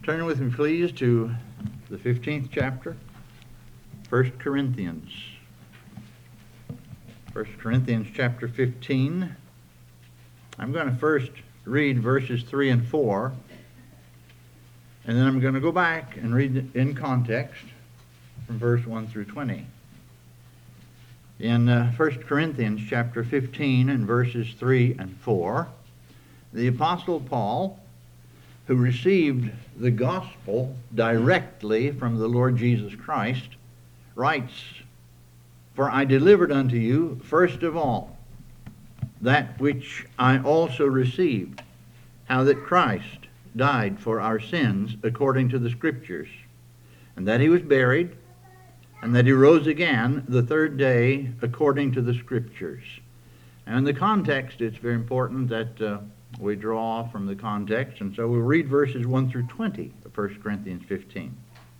Turn with me, please, to the 15th chapter, 1 Corinthians. 1 Corinthians chapter 15. I'm going to first read verses 3 and 4, and then I'm going to go back and read in context from verse 1 through 20. In 1 Corinthians chapter 15 and verses 3 and 4, the Apostle Paul, who received the gospel directly from the Lord Jesus Christ, writes, "For I delivered unto you, first of all, that which I also received, how that Christ died for our sins according to the Scriptures, and that he was buried, and that he rose again the third day according to the Scriptures." And in the context, it's very important that we draw from the context, and so we'll read verses 1 through 20 of 1 Corinthians 15.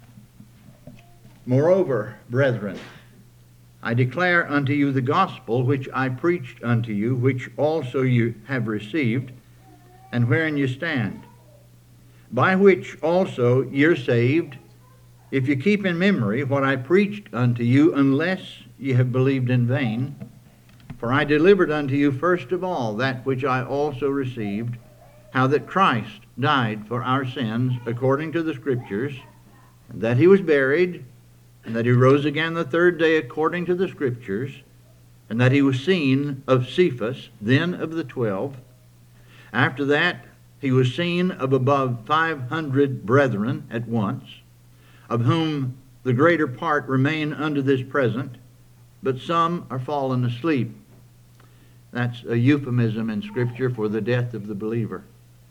"Moreover, brethren, I declare unto you the gospel which I preached unto you, which also you have received, and wherein you stand, by which also you're saved, if you keep in memory what I preached unto you, unless ye have believed in vain. For I delivered unto you first of all that which I also received, how that Christ died for our sins according to the Scriptures, and that he was buried, and that he rose again the third day according to the Scriptures, and that he was seen of Cephas, then of the 12. After that he was seen of above 500 brethren at once, of whom the greater part remain unto this present, but some are fallen asleep." That's a euphemism in Scripture for the death of the believer.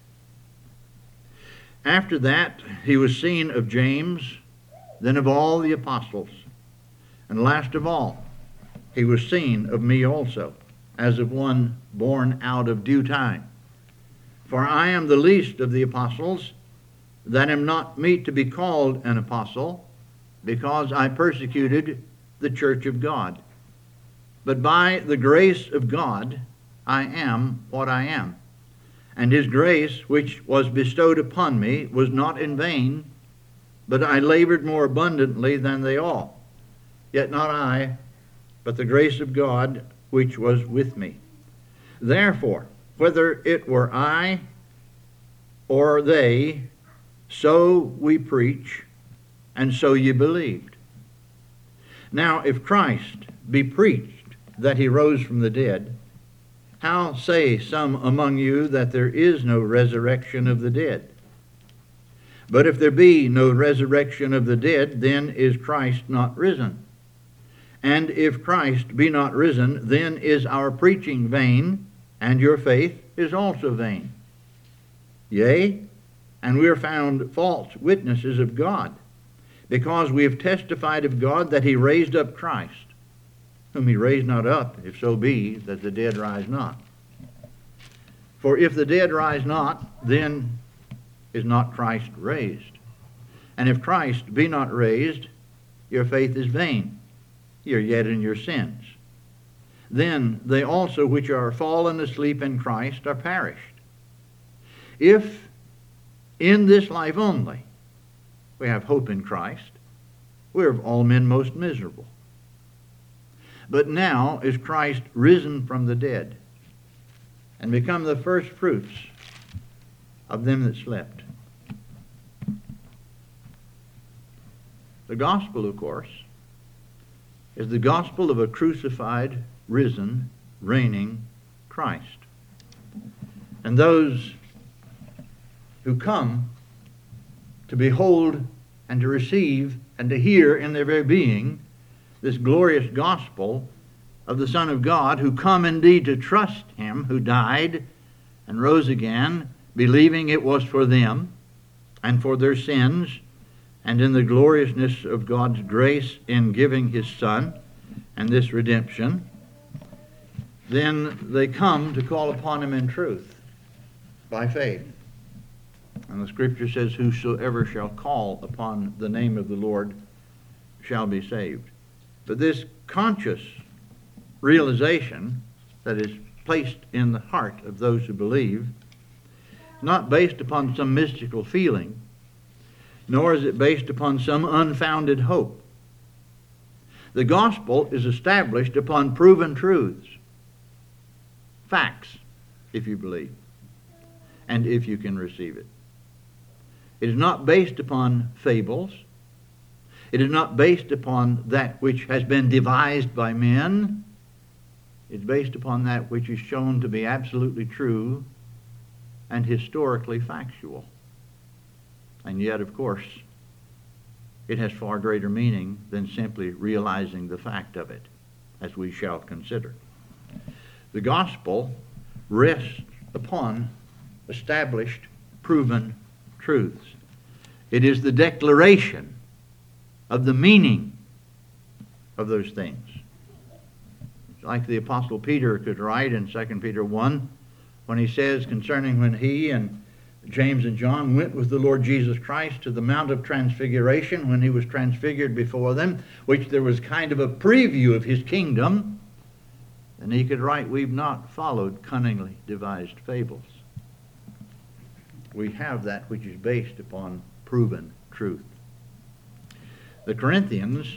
"After that he was seen of James, then of all the apostles. And last of all, he was seen of me also, as of one born out of due time. For I am the least of the apostles, that am not meet to be called an apostle, because I persecuted the church of God. But by the grace of God I am what I am. And his grace which was bestowed upon me was not in vain, but I labored more abundantly than they all. Yet not I, but the grace of God which was with me. Therefore, whether it were I or they, so we preach, and so ye believed. Now if Christ be preached that he rose from the dead, how say some among you that there is no resurrection of the dead? But if there be no resurrection of the dead, then is Christ not risen. And if Christ be not risen, then is our preaching vain, and your faith is also vain. Yea, and we are found false witnesses of God, because we have testified of God that he raised up Christ, whom he raised not up, if so be that the dead rise not. For if the dead rise not, then is not Christ raised. And if Christ be not raised, your faith is vain, ye are yet in your sins. Then they also which are fallen asleep in Christ are perished. If in this life only we have hope in Christ, we are of all men most miserable. But now is Christ risen from the dead, and become the first fruits of them that slept." The gospel, of course, is the gospel of a crucified, risen, reigning Christ. And those who come to behold and to receive and to hear in their very being this glorious gospel of the Son of God, who come indeed to trust him who died and rose again, believing it was for them and for their sins, and in the gloriousness of God's grace in giving his Son and this redemption, then they come to call upon him in truth by faith. And the Scripture says, "Whosoever shall call upon the name of the Lord shall be saved." But this conscious realization that is placed in the heart of those who believe, not based upon some mystical feeling, nor is it based upon some unfounded hope. The gospel is established upon proven truths, facts, if you believe, and if you can receive it. It is not based upon fables. It is not based upon that which has been devised by men. It's based upon that which is shown to be absolutely true and historically factual. And yet, of course, it has far greater meaning than simply realizing the fact of it, as we shall consider. The gospel rests upon established, proven truths. It is the declaration of the meaning of those things. It's like the Apostle Peter could write in 2 Peter 1 when he says concerning when he and James and John went with the Lord Jesus Christ to the Mount of Transfiguration when he was transfigured before them, which there was kind of a preview of his kingdom, and he could write, "We've not followed cunningly devised fables." We have that which is based upon proven truth. The Corinthians,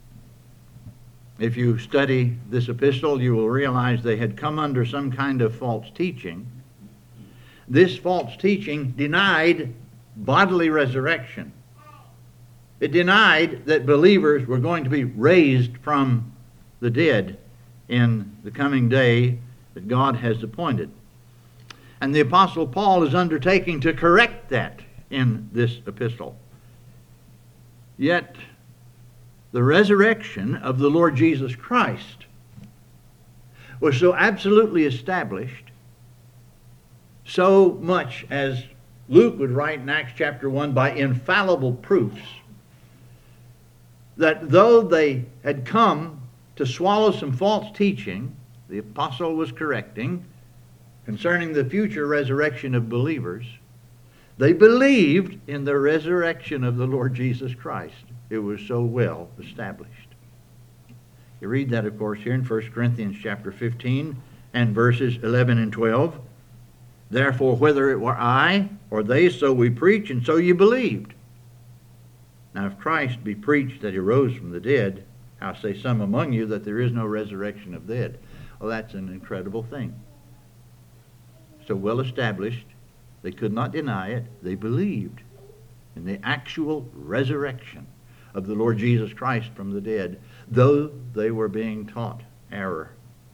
if you study this epistle, you will realize they had come under some kind of false teaching. This false teaching denied bodily resurrection. It denied that believers were going to be raised from the dead in the coming day that God has appointed. And the Apostle Paul is undertaking to correct that in this epistle. Yet, the resurrection of the Lord Jesus Christ was so absolutely established, so much as Luke would write in Acts chapter 1, by infallible proofs, that though they had come to swallow some false teaching, the apostle was correcting, concerning the future resurrection of believers, they believed in the resurrection of the Lord Jesus Christ. It was so well established. You read that, of course, here in 1 Corinthians chapter 15 and verses 11 and 12. Therefore, whether it were I or they, so we preach, and so you believed. Now, if Christ be preached that he rose from the dead, how say some among you that there is no resurrection of the dead? Well, that's an incredible thing. So well established, they could not deny it. They believed in the actual resurrection of the Lord Jesus Christ from the dead, though they were being taught error.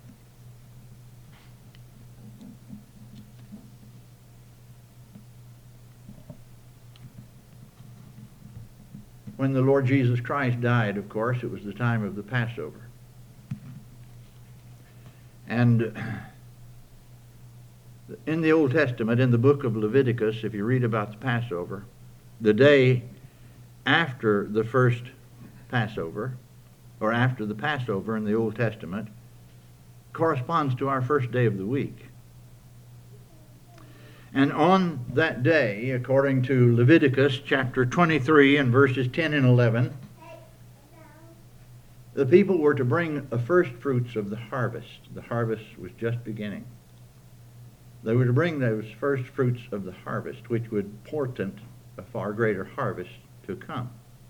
When the Lord Jesus Christ died, of course, it was the time of the Passover. And in the Old Testament, in the book of Leviticus, if you read about the Passover, the day after the first Passover, or after the Passover in the Old Testament, corresponds to our first day of the week. And on that day, according to Leviticus chapter 23 and verses 10 and 11, the people were to bring the first fruits of the harvest. The harvest was just beginning. They were to bring those first fruits of the harvest, which would portend a far greater harvest to come.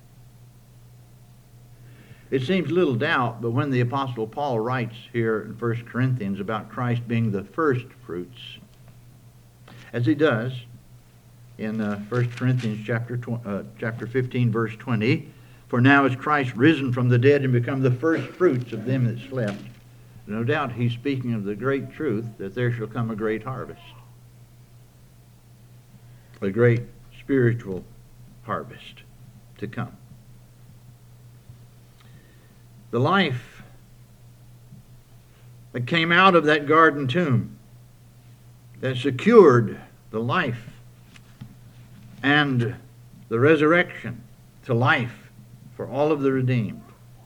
It seems little doubt, but when the Apostle Paul writes here in 1 Corinthians about Christ being the first fruits, as he does in 1 Corinthians chapter 15, verse 20, for now is Christ risen from the dead and become the first fruits of them that slept. No doubt he's speaking of the great truth that there shall come a great harvest, a great spiritual harvest to come. The life that came out of that garden tomb, that secured the life and the resurrection to life for all of the redeemed,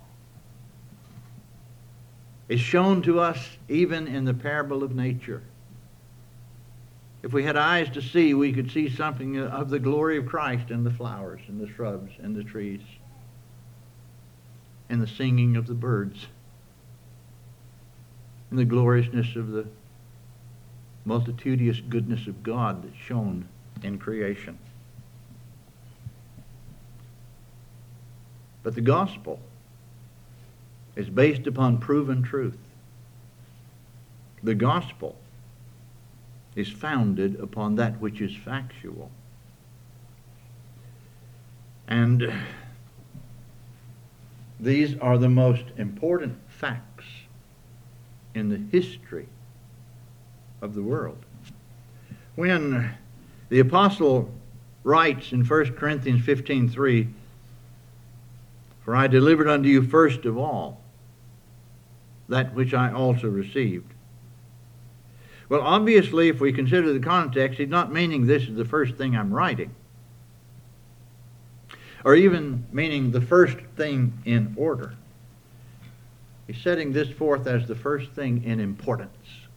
is shown to us even in the parable of nature. If we had eyes to see, we could see something of the glory of Christ in the flowers, in the shrubs, in the trees, in the singing of the birds, in the gloriousness of the multitudinous goodness of God that's shown in creation. But the gospel is based upon proven truth. The gospel is founded upon that which is factual. And these are the most important facts in the history of the world. When the apostle writes in 1 Corinthians 15:3, "For I delivered unto you first of all that which I also received." Well, obviously, if we consider the context, he's not meaning this is the first thing I'm writing, or even meaning the first thing in order. He's setting this forth as the first thing in importance.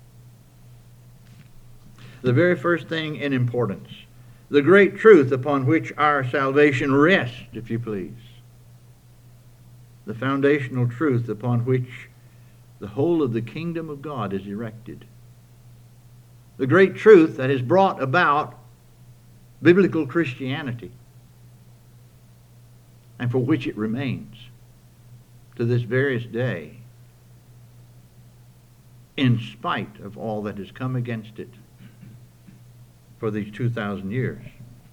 The very first thing in importance. The great truth upon which our salvation rests, if you please. The foundational truth upon which the whole of the kingdom of God is erected. The great truth that has brought about biblical Christianity, and for which it remains to this various day, in spite of all that has come against it for these 2,000 years.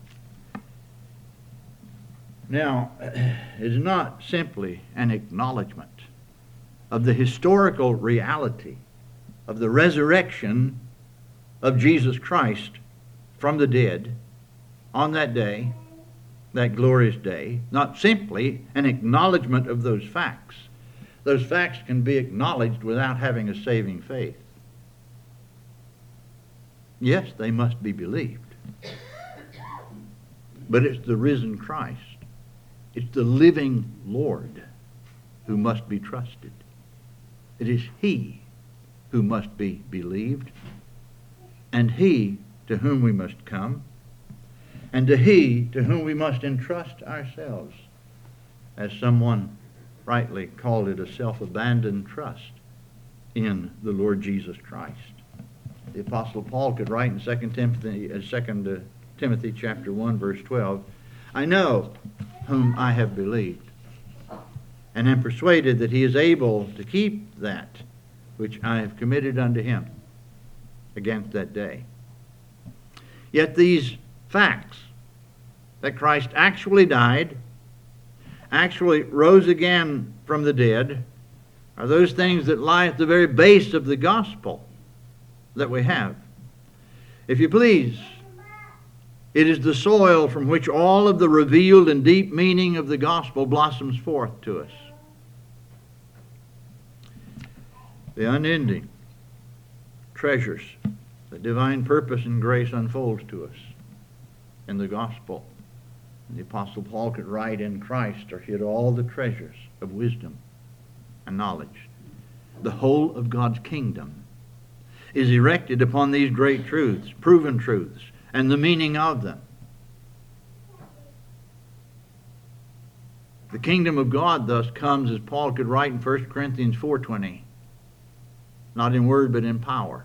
Now, it is not simply an acknowledgement of the historical reality of the resurrection of Jesus Christ from the dead on that day, that glorious day, not simply an acknowledgement of those facts. Those facts can be acknowledged without having a saving faith. Yes, they must be believed. But it's the risen Christ, it's the living Lord who must be trusted. It is He who must be believed, and He to whom we must come, and to He to whom we must entrust ourselves, as someone rightly called it, a self-abandoned trust in the Lord Jesus Christ. The Apostle Paul could write in 2 Timothy chapter 1, verse 12, "I know whom I have believed, and am persuaded that He is able to keep that which I have committed unto Him against that day." Yet these facts, that Christ actually died, actually rose again from the dead, are those things that lie at the very base of the gospel that we have. If you please, it is the soil from which all of the revealed and deep meaning of the gospel blossoms forth to us. The unending treasures that divine purpose and grace unfolds to us in the gospel. The Apostle Paul could write, "In Christ are hid all the treasures of wisdom and knowledge." The whole of God's kingdom is erected upon these great truths, proven truths, and the meaning of them. The kingdom of God thus comes, as Paul could write in 1 Corinthians 4:20, not in word but in power.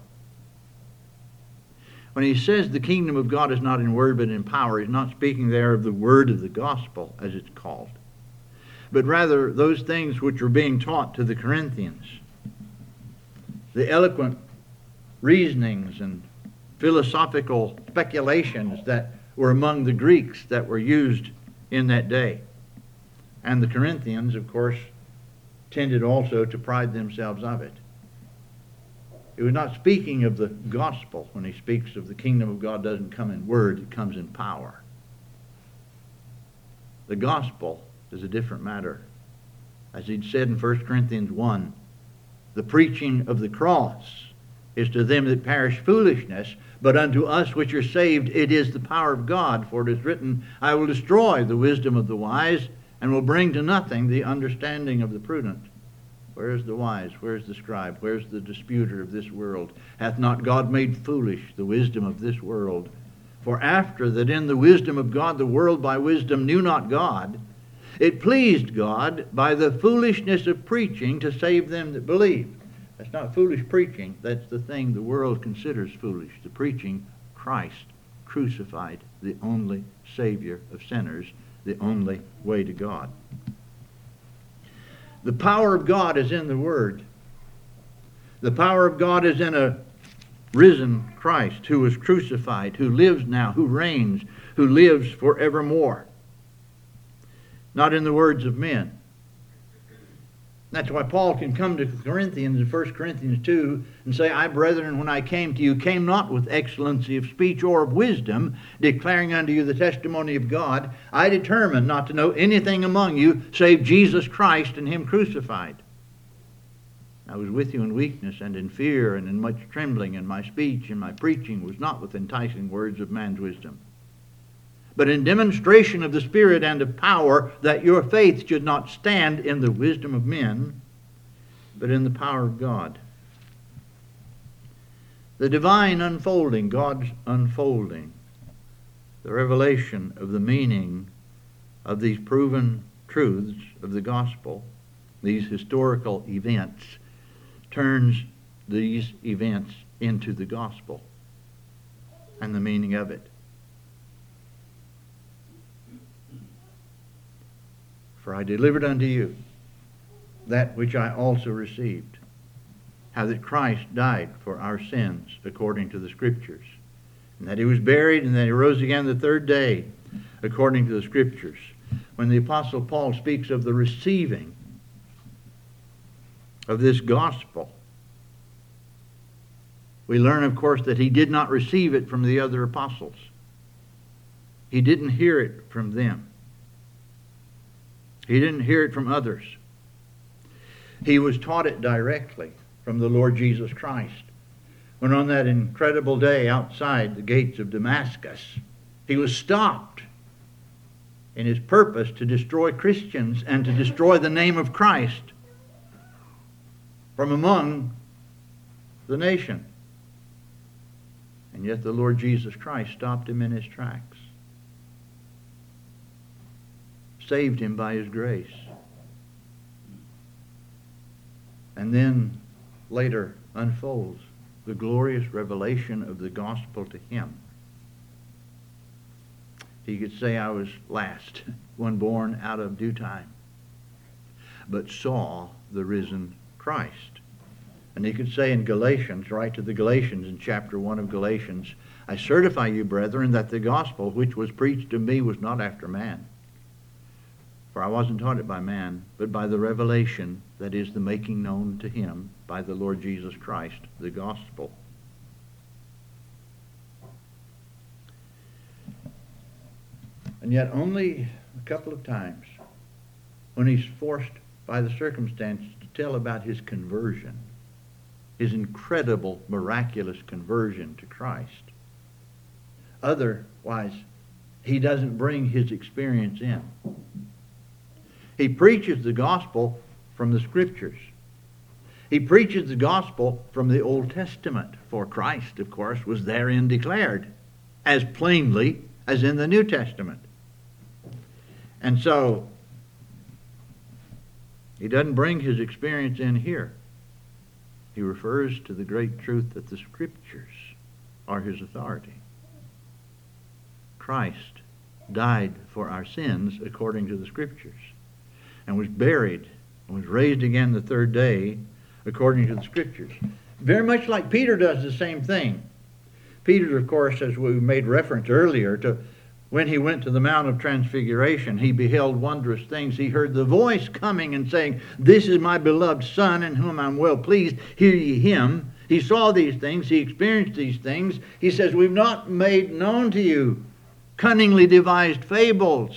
When he says the kingdom of God is not in word but in power, he's not speaking there of the word of the gospel, as it's called, but rather those things which are being taught to the Corinthians, the eloquent reasonings and philosophical speculations that were among the Greeks that were used in that day. And the Corinthians, of course, tended also to pride themselves of it. It was not speaking of the gospel when he speaks of the kingdom of God doesn't come in word, it comes in power. The gospel is a different matter. As he'd said in 1 Corinthians 1, the preaching of the cross is to them that perish foolishness, but unto us which are saved it is the power of God. For it is written, "I will destroy the wisdom of the wise, and will bring to nothing the understanding of the prudent." Where is the wise? Where is the scribe? Where is the disputer of this world? Hath not God made foolish the wisdom of this world? For after that in the wisdom of God the world by wisdom knew not God, it pleased God by the foolishness of preaching to save them that believe. That's not foolish preaching. That's the thing the world considers foolish. The preaching Christ crucified, the only Savior of sinners, the only way to God. The power of God is in the Word. The power of God is in a risen Christ who was crucified, who lives now, who reigns, who lives forevermore. Not in the words of men. That's why Paul can come to Corinthians in 1 Corinthians 2 and say, I, brethren, when I came to you, came not with excellency of speech or of wisdom, declaring unto you the testimony of God. I determined not to know anything among you save Jesus Christ and Him crucified. I was with you in weakness and in fear and in much trembling, and my speech and my preaching was not with enticing words of man's wisdom, but in demonstration of the Spirit and of power, that your faith should not stand in the wisdom of men, but in the power of God. The divine unfolding, God's unfolding, the revelation of the meaning of these proven truths of the gospel, these historical events, turns these events into the gospel and the meaning of it. For I delivered unto you that which I also received, how that Christ died for our sins according to the Scriptures, and that He was buried, and that He rose again the third day according to the Scriptures. When the Apostle Paul speaks of the receiving of this gospel, we learn, of course, that he did not receive it from the other apostles. He didn't hear it from them. He didn't hear it from others. He was taught it directly from the Lord Jesus Christ, when on that incredible day outside the gates of Damascus, he was stopped in his purpose to destroy Christians and to destroy the name of Christ from among the nation. And yet the Lord Jesus Christ stopped him in his tracks, saved him by His grace, and then later unfolds the glorious revelation of the gospel to him. He could say, I was last, one born out of due time, but saw the risen Christ. And he could say in Galatians, write to the Galatians in chapter 1 of Galatians, I certify you, brethren, that the gospel which was preached to me was not after man. For I wasn't taught it by man, but by the revelation, that is, the making known to him by the Lord Jesus Christ, the gospel. And yet only a couple of times, when he's forced by the circumstances to tell about his conversion, his incredible, miraculous conversion to Christ. Otherwise, he doesn't bring his experience in. He preaches the gospel from the Scriptures. He preaches the gospel from the Old Testament, for Christ, of course, was therein declared as plainly as in the New Testament. And so, he doesn't bring his experience in here. He refers to the great truth that the Scriptures are his authority. Christ died for our sins according to the Scriptures, and was buried and was raised again the third day according to the Scriptures. Very much like Peter does the same thing. Peter, of course, as we made reference earlier, to when he went to the Mount of Transfiguration, he beheld wondrous things. He heard the voice coming and saying, This is my beloved Son, in whom I'm well pleased. Hear ye him. He saw these things. He experienced these things. He says, We've not made known to you cunningly devised fables.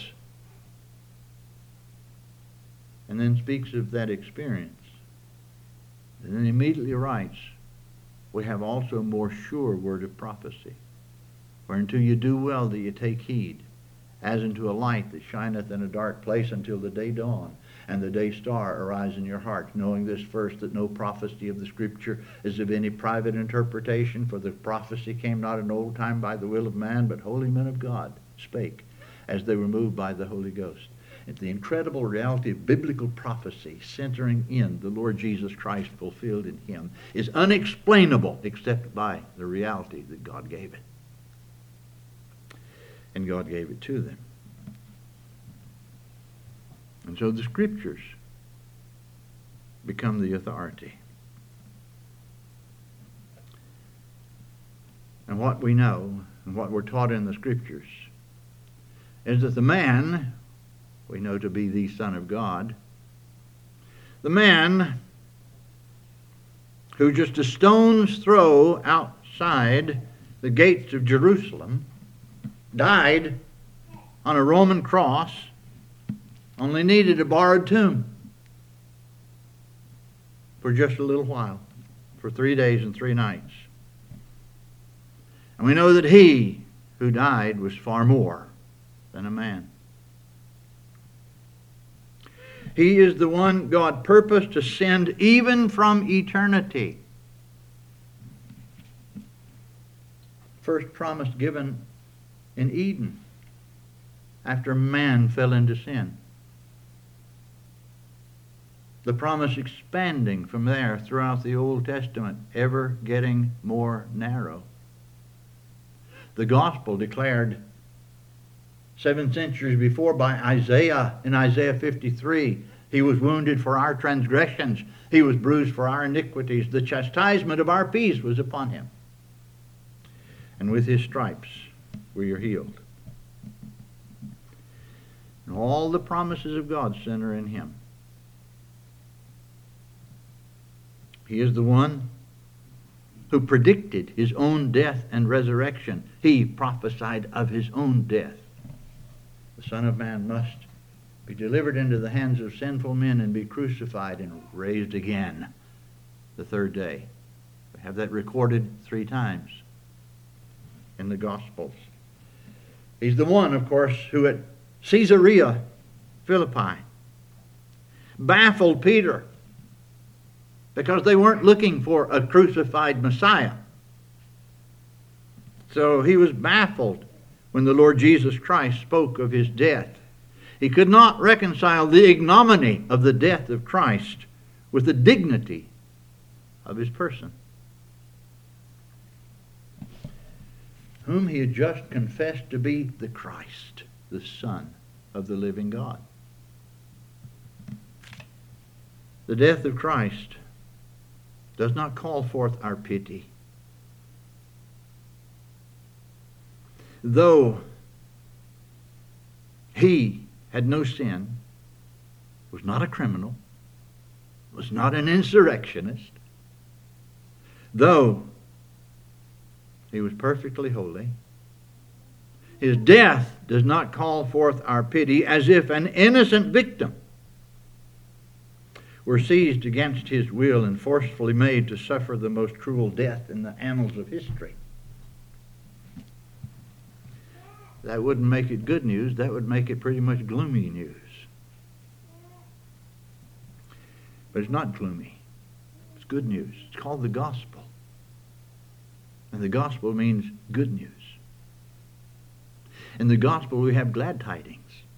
And then speaks of that experience. And then immediately writes, We have also a more sure word of prophecy, whereunto you do well that you take heed, as unto a light that shineth in a dark place until the day dawn, and the day star arise in your hearts, knowing this first, that no prophecy of the Scripture is of any private interpretation, for the prophecy came not in old time by the will of man, but holy men of God spake, as they were moved by the Holy Ghost. And the incredible reality of biblical prophecy centering in the Lord Jesus Christ fulfilled in him is unexplainable except by the reality that God gave it. And God gave it to them. And so the Scriptures become the authority. And what we know, and what we're taught in the Scriptures, is that the man, we know to be the Son of God, the man who just a stone's throw outside the gates of Jerusalem died on a Roman cross, only needed a borrowed tomb for just a little while, for 3 days and 3 nights. And we know that he who died was far more than a man. He is the one God purposed to send even from eternity. First promise given in Eden after man fell into sin. The promise expanding from there throughout the Old Testament, ever getting more narrow. The gospel declared 7 centuries before by Isaiah in Isaiah 53, he was wounded for our transgressions, he was bruised for our iniquities, the chastisement of our peace was upon him. And with his stripes we are healed. And all the promises of God center in him. He is the one who predicted his own death and resurrection. He prophesied of his own death. The Son of Man must be delivered into the hands of sinful men and be crucified and raised again the 3rd day. We have that recorded 3 times in the Gospels. He's the one, of course, who at Caesarea Philippi baffled Peter because they weren't looking for a crucified Messiah. So he was baffled when the Lord Jesus Christ spoke of his death. He could not reconcile the ignominy of the death of Christ with the dignity of his person, whom he had just confessed to be the Christ, the Son of the living God. The death of Christ does not call forth our pity. Though he had no sin, was not a criminal, was not an insurrectionist, though he was perfectly holy, his death does not call forth our pity, as if an innocent victim were seized against his will and forcefully made to suffer the most cruel death in the annals of history. That wouldn't make it good news. That would make it pretty much gloomy news. But it's not gloomy. It's good news. It's called the gospel. And the gospel means good news. In the gospel we have glad tidings.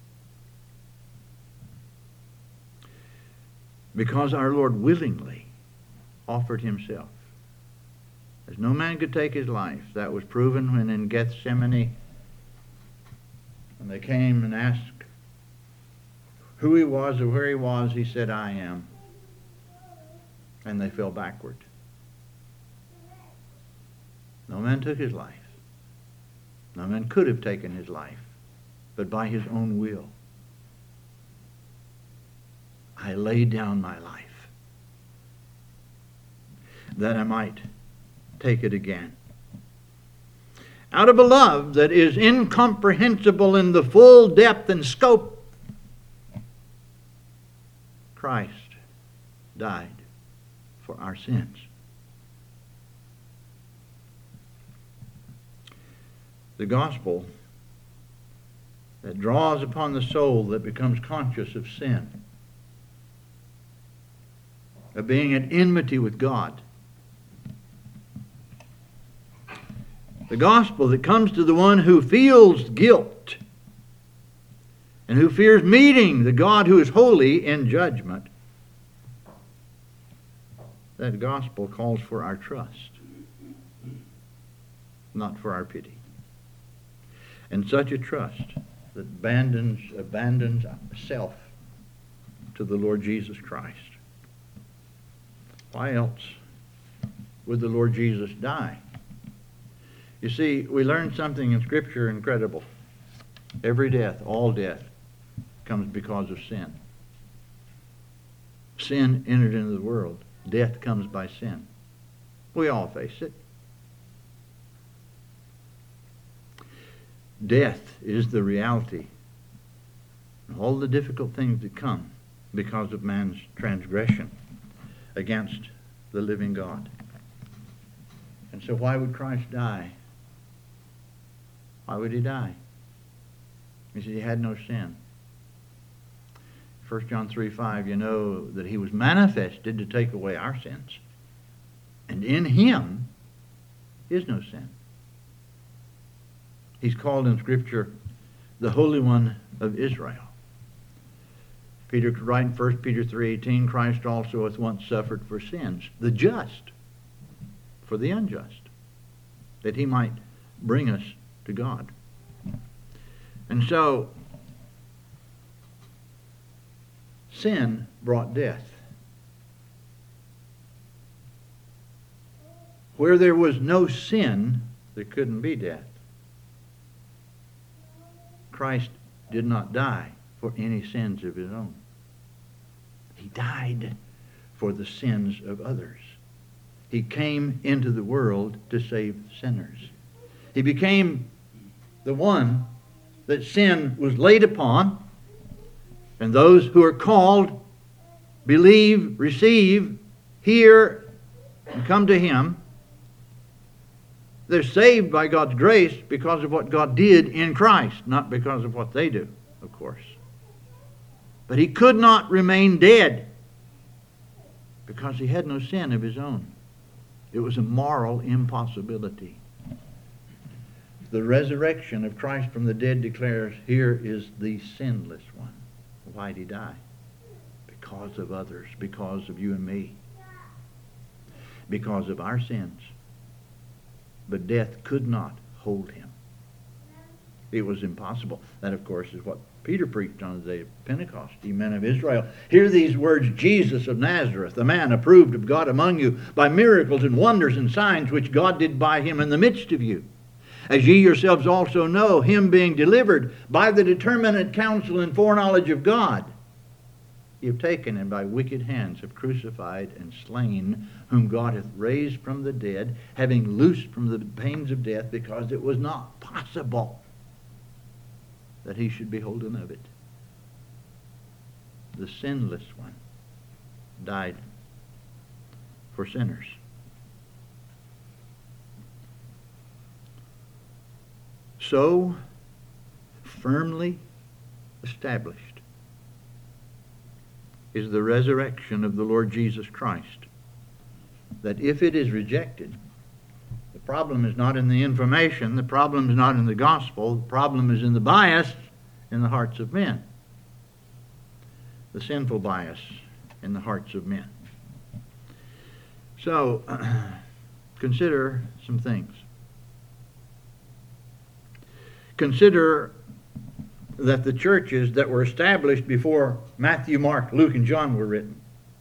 Because our Lord willingly offered himself. As no man could take his life. That was proven when in Gethsemane, when they came and asked who he was or where he was, he said, I am. And they fell backward. No man took his life. No man could have taken his life, but by his own will. I laid down my life that I might take it again. Out of a love that is incomprehensible in the full depth and scope, Christ died for our sins. The gospel that draws upon the soul that becomes conscious of sin, of being at enmity with God. The gospel that comes to the one who feels guilt and who fears meeting the God who is holy in judgment. That gospel calls for our trust, not for our pity. And such a trust that abandons self to the Lord Jesus Christ. Why else would the Lord Jesus die? You see, we learn something in Scripture incredible. Every death, all death, comes because of sin. Sin entered into the world. Death comes by sin. We all face it. Death is the reality. All the difficult things that come because of man's transgression against the living God. And so why would Christ die? Why would he die? He said he had no sin. 1 John 3:5, you know that he was manifested to take away our sins. And in him is no sin. He's called in Scripture the Holy One of Israel. Peter could write in 1 Peter 3:18, Christ also hath once suffered for sins, the just for the unjust, that he might bring us to God. And so, sin brought death. Where there was no sin, there couldn't be death. Christ did not die for any sins of his own. He died for the sins of others. He came into the world to save sinners. He became the one that sin was laid upon, and those who are called, believe, receive, hear, and come to him, they're saved by God's grace because of what God did in Christ, not because of what they do, of course. But he could not remain dead because he had no sin of his own. It was a moral impossibility. The resurrection of Christ from the dead declares, here is the sinless one. Why did he die? Because of others, because of you and me, because of our sins. But death could not hold him. It was impossible. That, of course, is what Peter preached on the day of Pentecost. Ye men of Israel, hear these words, Jesus of Nazareth, a man approved of God among you by miracles and wonders and signs which God did by him in the midst of you. As ye yourselves also know, him being delivered by the determinate counsel and foreknowledge of God, ye have taken and by wicked hands have crucified and slain, whom God hath raised from the dead, having loosed from the pains of death, because it was not possible that he should be holden of it. The sinless one died for sinners. So firmly established is the resurrection of the Lord Jesus Christ that if it is rejected, the problem is not in the information, the problem is not in the gospel, the problem is in the bias in the hearts of men. The sinful bias in the hearts of men. So, consider some things. Consider that the churches that were established before Matthew, Mark, Luke, and John were written,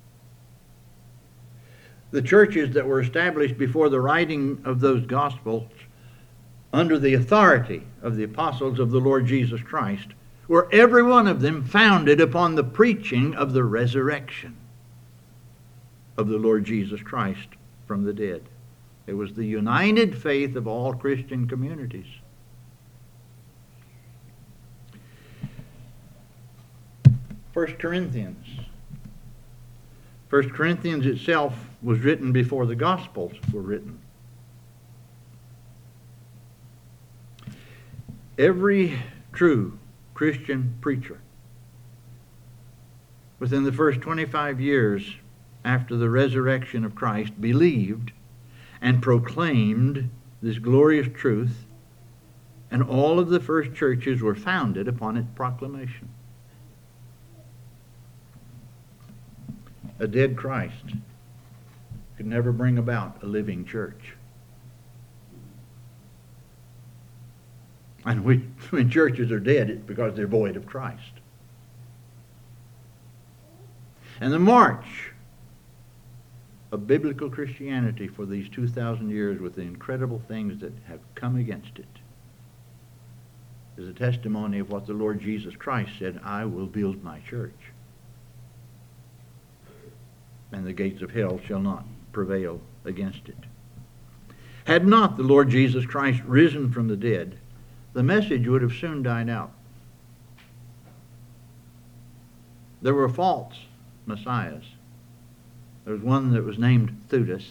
the churches that were established before the writing of those Gospels under the authority of the apostles of the Lord Jesus Christ, were every one of them founded upon the preaching of the resurrection of the Lord Jesus Christ from the dead. It was the united faith of all Christian communities. First Corinthians itself was written before the Gospels were written. Every true Christian preacher within the first 25 years after the resurrection of Christ believed and proclaimed this glorious truth, and all of the first churches were founded upon its proclamation. A dead Christ could never bring about a living church. And when churches are dead, it's because they're void of Christ. And the march of biblical Christianity for these 2,000 years with the incredible things that have come against it is a testimony of what the Lord Jesus Christ said, I will build my church, and the gates of hell shall not prevail against it. Had not the Lord Jesus Christ risen from the dead, the message would have soon died out. There were false messiahs. There was one that was named Theudas.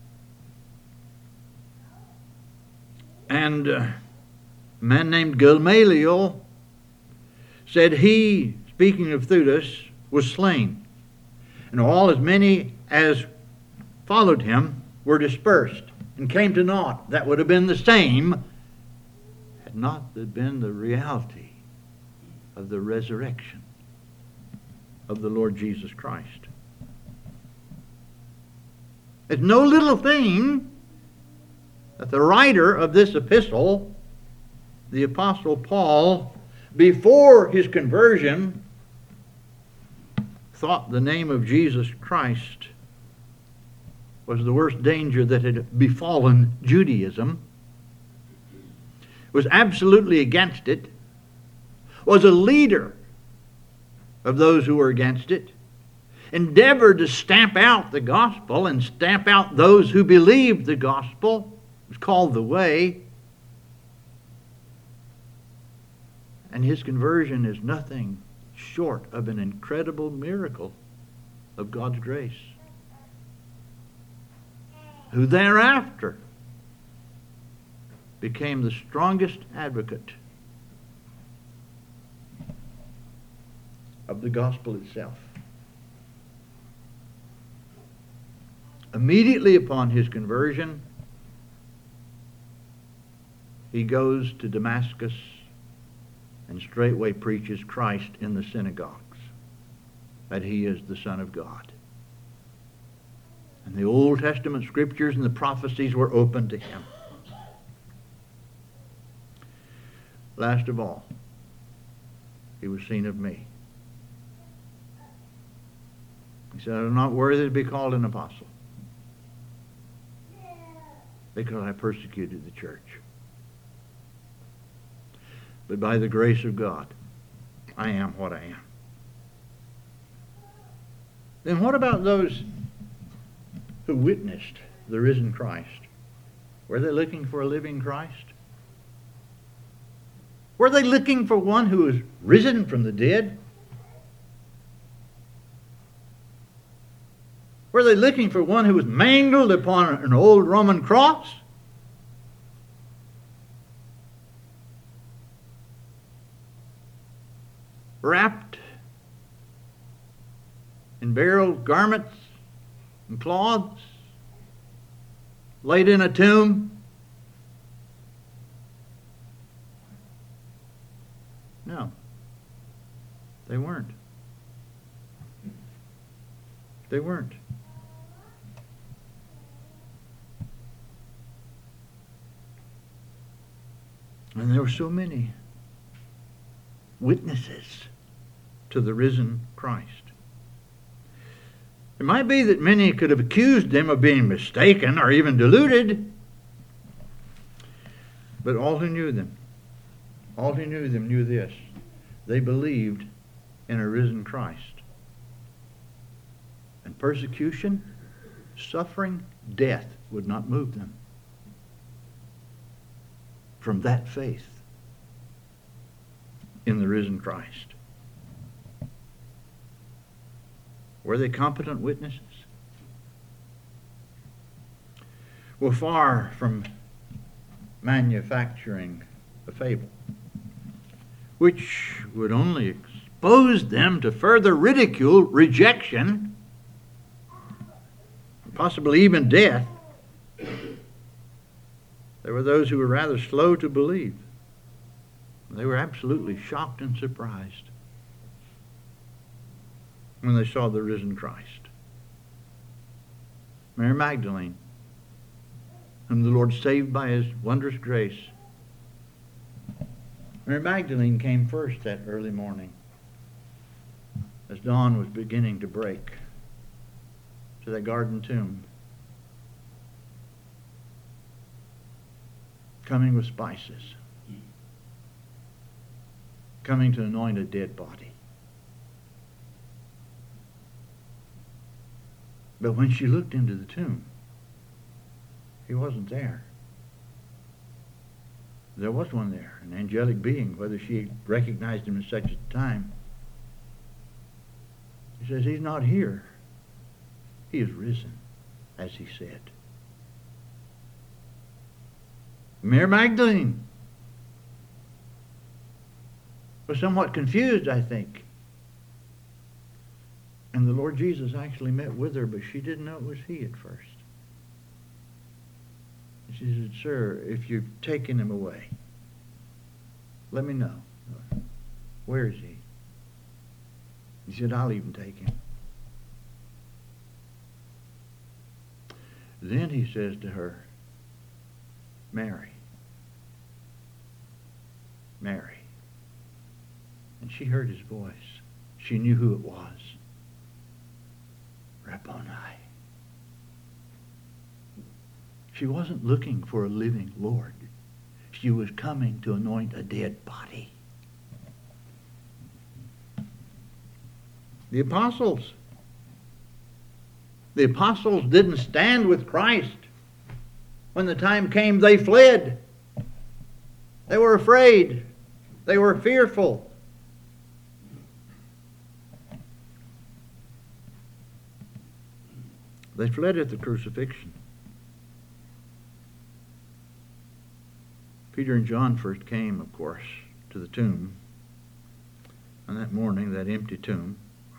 And a man named Gamaliel said he, speaking of Theudas, was slain. And all as many as followed him were dispersed and came to naught. That would have been the same had not there been the reality of the resurrection of the Lord Jesus Christ. It's no little thing that the writer of this epistle, the Apostle Paul, before his conversion, thought the name of Jesus Christ was the worst danger that had befallen Judaism, was absolutely against it, was a leader of those who were against it, endeavored to stamp out the gospel and stamp out those who believed the gospel. It was called the Way. And his conversion is nothing short of an incredible miracle of God's grace, who thereafter became the strongest advocate of the gospel itself. Immediately upon his conversion, he goes to Damascus and straightway preaches Christ in the synagogues, that he is the Son of God. And the Old Testament scriptures and the prophecies were open to him. Last of all, he was seen of me. He said, I'm not worthy to be called an apostle, because I persecuted the church. But by the grace of God, I am what I am. Then what about those who witnessed the risen Christ? Were they looking for a living Christ? Were they looking for one who was risen from the dead? Were they looking for one who was mangled upon an old Roman cross? Wrapped in burial garments and cloths, laid in a tomb? No, they weren't. They weren't. And there were so many witnesses to the risen Christ. It might be that many could have accused them of being mistaken or even deluded, but all who knew them knew this: they believed in a risen Christ. And persecution, suffering, death would not move them from that faith in the risen Christ. Were they competent witnesses? Well, far from manufacturing a fable, which would only expose them to further ridicule, rejection, possibly even death, there were those who were rather slow to believe. They were absolutely shocked and surprised when they saw the risen Christ. Mary Magdalene, whom the Lord saved by his wondrous grace. Mary Magdalene came first that early morning as dawn was beginning to break, to that garden tomb, coming with spices, coming to anoint a dead body. But when she looked into the tomb, he wasn't there. There was one there, an angelic being, whether she recognized him at such a time. He says, he's not here. He is risen, as he said. Mary Magdalene was somewhat confused, I think. And the Lord Jesus actually met with her, but she didn't know it was he at first. She said, sir, if you've taken him away, let me know. Where is he? He said, I'll even take him. Then he says to her, Mary. Mary. And she heard his voice. She knew who it was. Rabboni. She wasn't looking for a living Lord. She was coming to anoint a dead body. The apostles didn't stand with Christ. When the time came, they fled. They were afraid. They were fearful. They fled at the crucifixion. Peter and John first came, of course, to the tomb. On that morning, that empty tomb,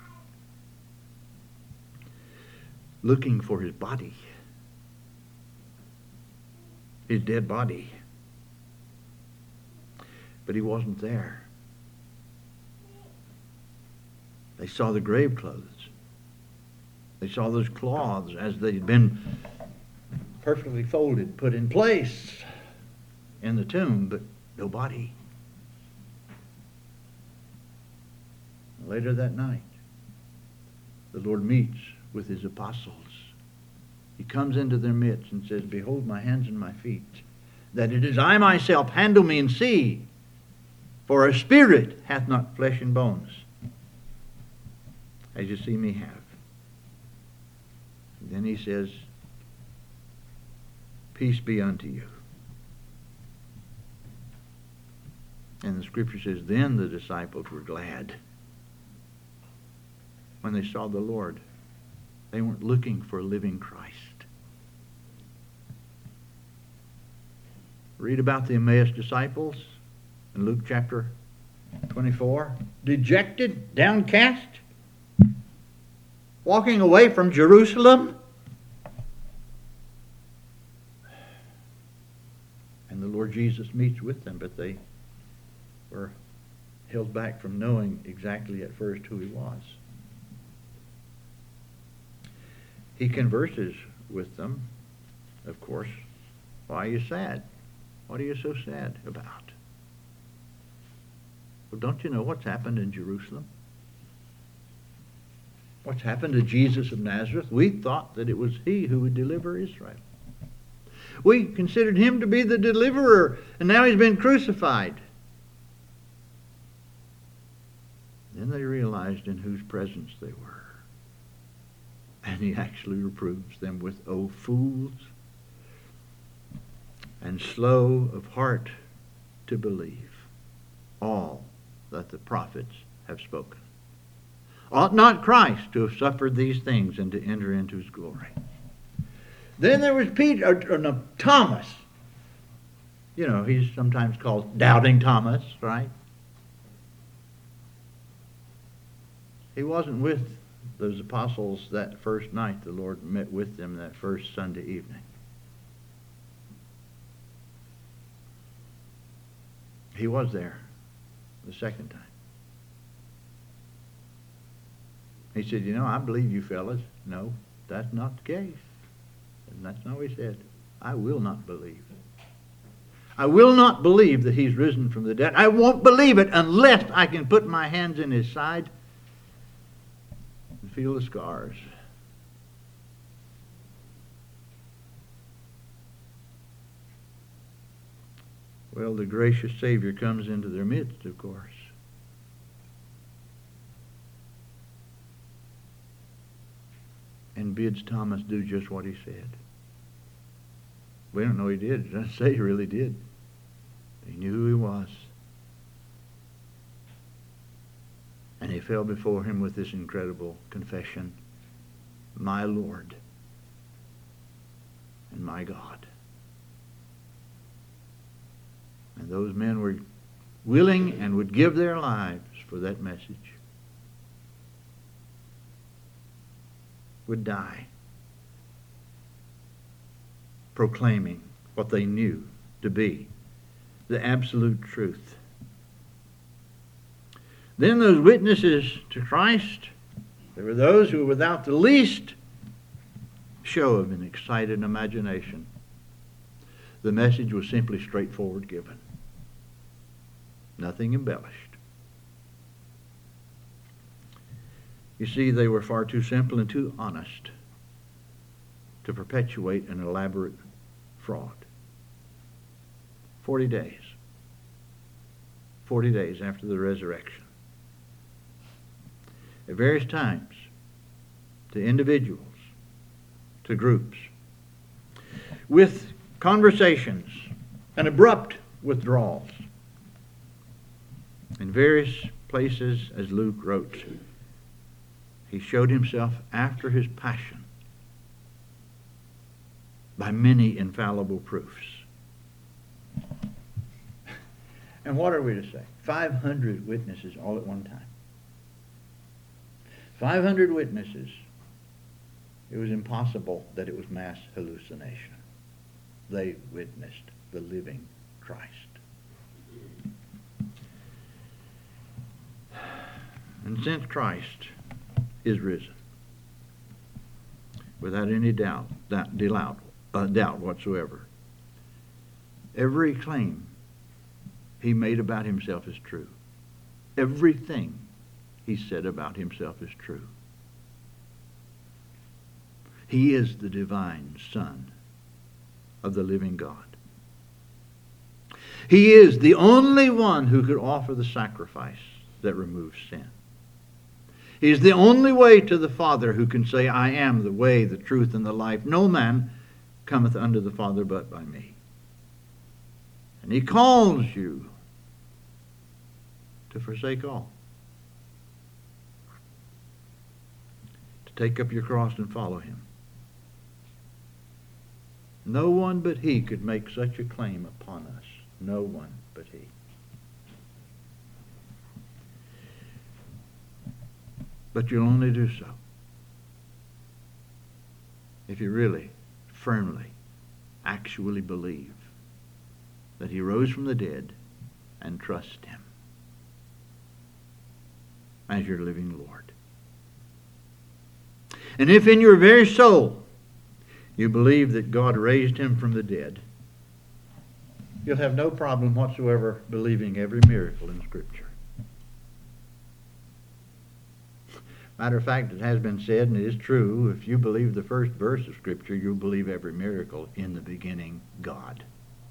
looking for his body, his dead body. But he wasn't there. They saw the grave clothes. They saw those cloths as they'd been perfectly folded, put in place in the tomb, but no body. Later that night, the Lord meets with his apostles. He comes into their midst and says, behold my hands and my feet, that it is I myself. Handle me and see, for a spirit hath not flesh and bones, as you see me have. And then he says, peace be unto you. And the scripture says, then the disciples were glad when they saw the Lord. They weren't looking for a living Christ. Read about the Emmaus disciples in Luke chapter 24. Dejected, downcast, walking away from Jerusalem. And the Lord Jesus meets with them, but they were held back from knowing exactly at first who he was. He converses with them, of course. Why are you sad? What are you so sad about? Well, don't you know what's happened in Jerusalem? What's happened to Jesus of Nazareth? We thought that it was he who would deliver Israel. We considered him to be the deliverer, and now he's been crucified. Then they realized in whose presence they were. And he actually reproves them with, O fools, and slow of heart to believe all that the prophets have spoken. Ought not Christ to have suffered these things and to enter into his glory? Then there was Thomas. You know, he's sometimes called Doubting Thomas, right? He wasn't with those apostles that first night the Lord met with them that first Sunday evening. He was there the second time. He said, you know, I believe you fellas. No, that's not the case. And that's not what he said. I will not believe. I will not believe that he's risen from the dead. I won't believe it unless I can put my hands in his side and feel the scars Well, the gracious Savior comes into their midst, of course. And bids Thomas do just what he said. We don't know he did. It doesn't say he really did. He knew who he was. And he fell before him with this incredible confession, my Lord and my God. And those men were willing and would give their lives for that message. Would die proclaiming what they knew to be the absolute truth. Then those witnesses to Christ, there were those who were without the least show of an excited imagination. The message was simply straightforward given. Nothing embellished. You see, they were far too simple and too honest to perpetuate an elaborate fraud. 40 days. 40 days after the resurrection. At various times, to individuals, to groups, with conversations and abrupt withdrawals. In various places, as Luke wrote, he showed himself after his passion by many infallible proofs. And what are we to say? 500 witnesses all at one time. 500 witnesses. It was impossible that it was mass hallucination. They witnessed the living Christ. And since Christ is risen, without any doubt whatsoever, every claim he made about himself is true. Everything he said about himself is true. He is the divine Son of the living God. He is the only one who could offer the sacrifice that removes sin. He is the only way to the Father who can say, I am the way, the truth, and the life. No man cometh unto the Father but by me. And he calls you to forsake all. To take up your cross and follow him. No one but he could make such a claim upon us. No one but he. But you'll only do so if you really, firmly, actually believe that he rose from the dead and trust him as your living Lord. And if in your very soul you believe that God raised him from the dead, you'll have no problem whatsoever believing every miracle in Scripture. Matter of fact, it has been said, and it is true, if you believe the first verse of Scripture, you'll believe every miracle. In the beginning, God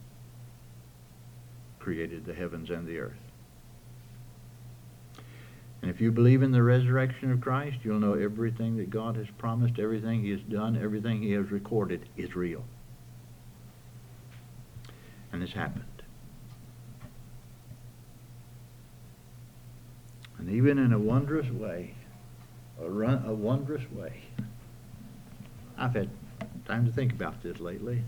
created the heavens and the earth. And if you believe in the resurrection of Christ, you'll know everything that God has promised, everything he has done, everything he has recorded is real. And it's happened. And even in a wondrous way, a wondrous way. I've had time to think about this lately.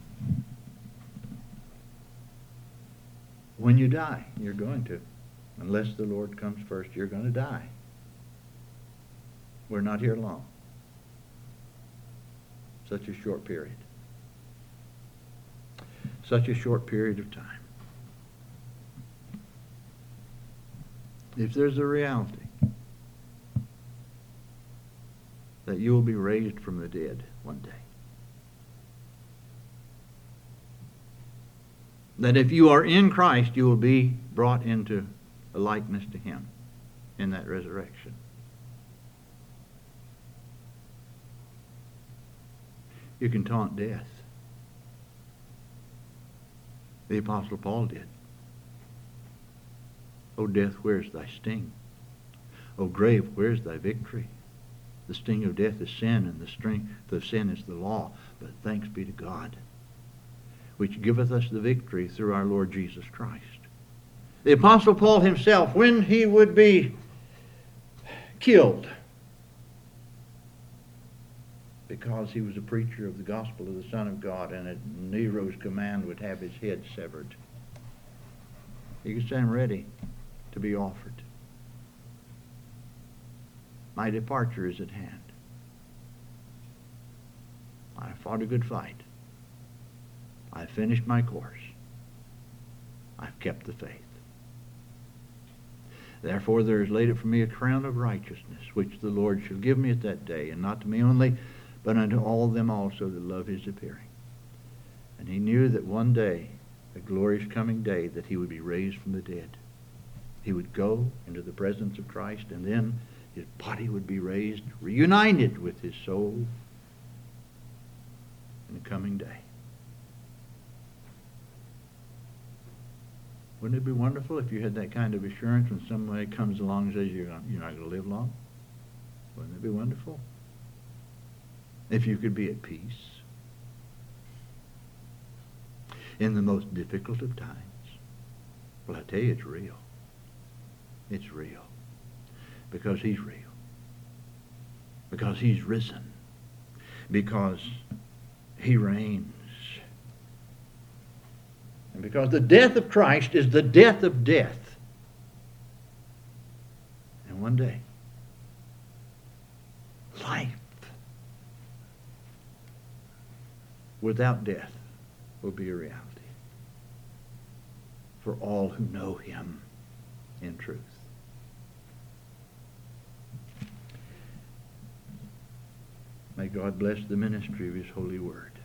When you die, you're going to. Unless the Lord comes first, you're going to die. We're not here long. Such a short period. Such a short period of time. If there's a reality that you will be raised from the dead one day, that if you are in Christ, you will be brought into a likeness to him in that resurrection. You can taunt death. The Apostle Paul did. O death, where's thy sting? O grave, where's thy victory? The sting of death is sin, and the strength of sin is the law. But thanks be to God, which giveth us the victory through our Lord Jesus Christ. The Apostle Paul himself, when he would be killed because he was a preacher of the gospel of the Son of God, and at Nero's command would have his head severed, he could stand ready to be offered. My departure is at hand. I fought a good fight. I've finished my course. I've kept the faith. Therefore there is laid up for me a crown of righteousness, which the Lord shall give me at that day, and not to me only, but unto all them also that love his appearing. And he knew that one day, a glorious coming day, that he would be raised from the dead. He would go into the presence of Christ, and then his body would be raised, reunited with his soul in the coming day. Wouldn't it be wonderful if you had that kind of assurance when somebody comes along and says you're not going to live long? Wouldn't it be wonderful? If you could be at peace in the most difficult of times. Well, I tell you, it's real. It's real. Because he's real. Because he's risen. Because he reigns. And because the death of Christ is the death of death. And one day, life without death will be a reality for all who know him in truth. May God bless the ministry of his holy word.